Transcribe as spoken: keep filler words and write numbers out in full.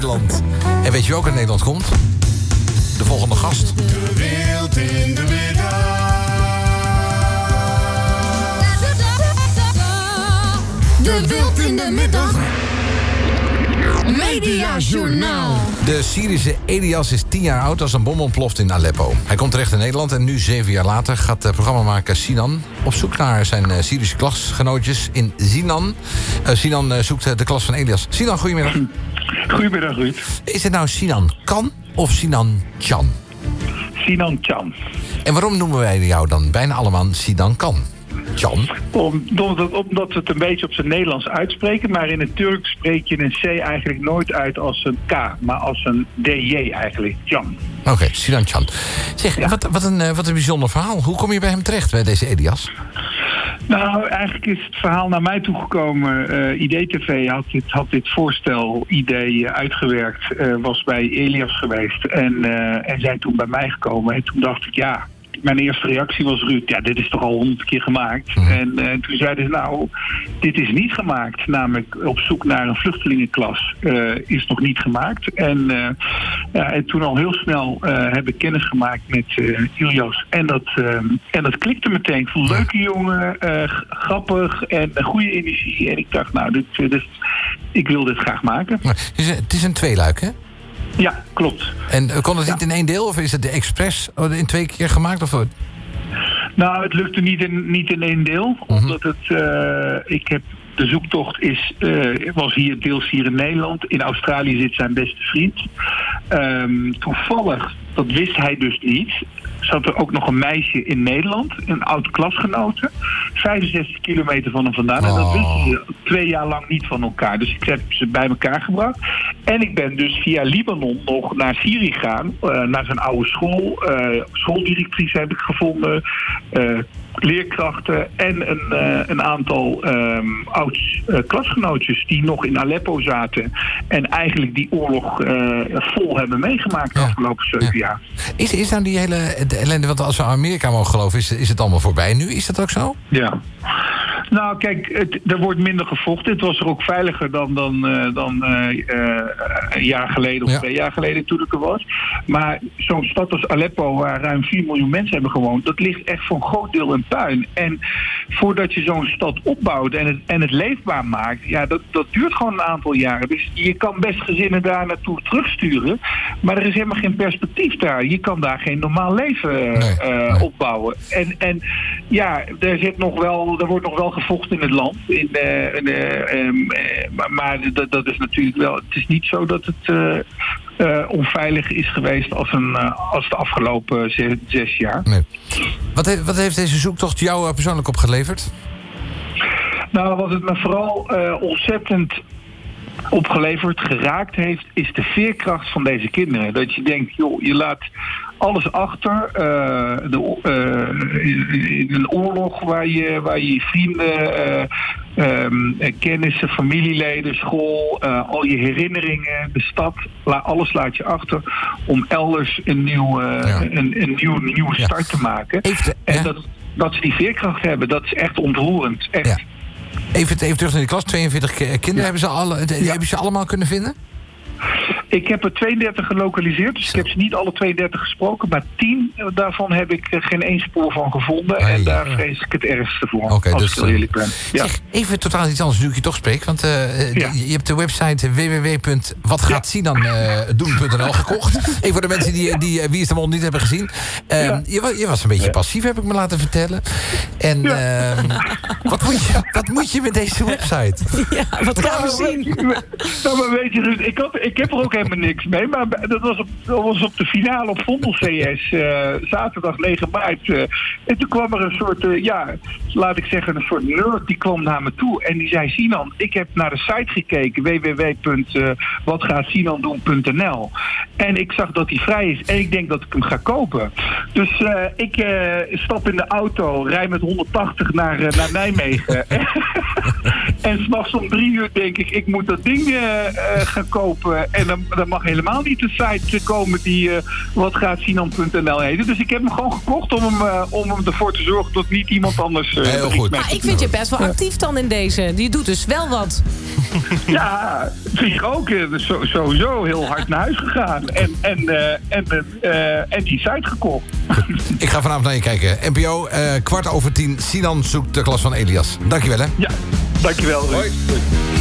Nederland. En weet je wie ook uit Nederland komt? De volgende gast. De Wild in de Middag. De Wild in de Middag. Mediajournaal. De Syrische Elias is tien jaar oud als een bom ontploft in Aleppo. Hij komt terecht in Nederland en nu, zeven jaar later, gaat de programmamaker Sinan op zoek naar zijn uh, Syrische klasgenootjes in Sinan. Uh, Sinan uh, zoekt uh, de klas van Elias. Sinan, goedemiddag. Goedemiddag, Ruud. Is het nou Sinan Kan of Sinan Can? Sinan Can. En waarom noemen wij jou dan bijna allemaal Sinan Kan? Can? Omdat, omdat we het een beetje op zijn Nederlands uitspreken, maar in het Turks spreek je een C eigenlijk nooit uit als een K, maar als een D J eigenlijk. Can. Oké, okay, Sinan Can. Zeg, ja. wat, wat, een, wat een bijzonder verhaal. Hoe kom je bij hem terecht, bij deze Elias? Nou, eigenlijk is het verhaal naar mij toegekomen. Uh, I D T V had dit, had dit voorstel, idee uitgewerkt, uh, was bij Elias geweest en, uh, en zijn toen bij mij gekomen. En toen dacht ik, ja, mijn eerste reactie was, Ruud, ja, dit is toch al honderd keer gemaakt. Mm. En uh, toen zeiden ze, nou, dit is niet gemaakt. Namelijk op zoek naar een vluchtelingenklas uh, is nog niet gemaakt. En, uh, ja, en toen al heel snel uh, heb ik kennis gemaakt met uh, Ilias. En dat, uh, en dat klikte meteen. Ik vond een leuke jongen, uh, grappig en een goede energie. En ik dacht, nou, dit, uh, dit, ik wil dit graag maken. Maar het, is een, het is een tweeluik, hè? Ja, klopt. En kon het ja. niet in één deel? Of is het de expres in twee keer gemaakt? Of? Nou, het lukte niet in, niet in één deel. Mm-hmm. Omdat het... Uh, ik heb... De zoektocht is, uh, was hier deels hier in Nederland. In Australië zit zijn beste vriend. Um, toevallig, dat wist hij dus niet, zat er ook nog een meisje in Nederland. Een oud klasgenote. vijfenzestig kilometer van hem vandaan. Oh. En dat wisten ze twee jaar lang niet van elkaar. Dus ik heb ze bij elkaar gebracht. En ik ben dus via Libanon nog naar Syrië gegaan. Uh, naar zijn oude school. Uh, schooldirectrice heb ik gevonden. Uh, leerkrachten en een, uh, een aantal um, oud uh, klasgenootjes die nog in Aleppo zaten en eigenlijk die oorlog uh, vol hebben meegemaakt de ja. afgelopen zeven ja. jaar. Is, is nou die hele ellende, want als we Amerika mogen geloven, is, is het allemaal voorbij nu? Is dat ook zo? Ja. Nou, kijk, het, er wordt minder gevochten. Het was er ook veiliger dan, dan, uh, dan uh, uh, een jaar geleden of ja. twee jaar geleden toen ik er was. Maar zo'n stad als Aleppo, waar ruim vier miljoen mensen hebben gewoond, dat ligt echt voor een groot deel in puin. En voordat je zo'n stad opbouwt en het, en het leefbaar maakt, ja, dat, dat duurt gewoon een aantal jaren. Dus je kan best gezinnen daar naartoe terugsturen, maar er is helemaal geen perspectief daar. Je kan daar geen normaal leven uh, nee, nee. opbouwen. En, en ja, er, zit nog wel, er wordt nog wel gevochten in het land. In, uh, in, uh, um, uh, maar dat, dat is natuurlijk wel... Het is niet zo dat het uh, uh, onveilig is geweest als, een, uh, als de afgelopen zes, zes jaar. Nee. Wat, heeft, wat heeft deze zoektocht jou persoonlijk opgeleverd? Nou, wat het me vooral uh, ontzettend opgeleverd, geraakt heeft, is de veerkracht van deze kinderen. Dat je denkt, joh, je laat alles achter. Uh, de, uh, in een oorlog waar je, waar je vrienden, uh, um, kennissen, familieleden, school, uh, al je herinneringen, de stad, la, alles laat je achter om elders een, nieuw, uh, ja. een, een nieuw, nieuwe start ja. te maken. Even, en ja. dat, dat ze die veerkracht hebben, dat is echt ontroerend. Echt. Ja. Even, even terug naar die klas, tweeënveertig kinderen. Ja. Hebben ze alle, ja. Hebben ze allemaal kunnen vinden? Ik heb er tweeëndertig gelokaliseerd, dus Zo. ik heb ze niet alle tweeëndertig gesproken, maar tien daarvan heb ik geen één spoor van gevonden. Hey, en daar ja. vrees ik het ergste voor, okay, als dus, ik heel eerlijk ben. Ja. Zeg, even totaal iets anders, nu ik je toch spreek, want uh, ja. je hebt de website w w w punt wat gaat sinan doen punt n l gekocht. Even voor de mensen die, die Wie is de Mol niet hebben gezien. Uh, ja. je, je was een beetje ja. passief, heb ik me laten vertellen. En ja. uh, wat, moet je, wat moet je met deze website? Ja, wat gaan we zien? Nou, maar weet je, Ruud, ik, had, ik heb er ook helemaal niks mee, maar dat was op, dat was op de finale op Vondel C S, uh, zaterdag negen maart. Uh, en toen kwam er een soort, uh, ja, laat ik zeggen, een soort nerd die kwam naar me toe en die zei, Sinan, ik heb naar de site gekeken, w w w punt wat gaat sinan doen punt n l. En ik zag dat die vrij is en ik denk dat ik hem ga kopen. Dus uh, ik uh, stap in de auto, rij met honderdtachtig naar, uh, naar Nijmegen. En s'nachts om drie uur denk ik, ik moet dat ding uh, uh, gaan kopen. En dan, dan mag helemaal niet de site komen die uh, watgaatzinan punt n l heet. Dus ik heb hem gewoon gekocht om hem, uh, om hem ervoor te zorgen dat niet iemand anders... Uh, Heel goed. Maar ik vind je best wel actief dan in deze. Die doet dus wel wat. Ja, vind ik ook. Uh, so, sowieso heel hard naar huis gegaan. En, en, uh, en, uh, en die site gekocht. Ik ga vanavond naar je kijken. N P O, uh, kwart over tien. Sinan zoekt de klas van Elias. Dankjewel, hè. Ja, dankjewel. Hoi.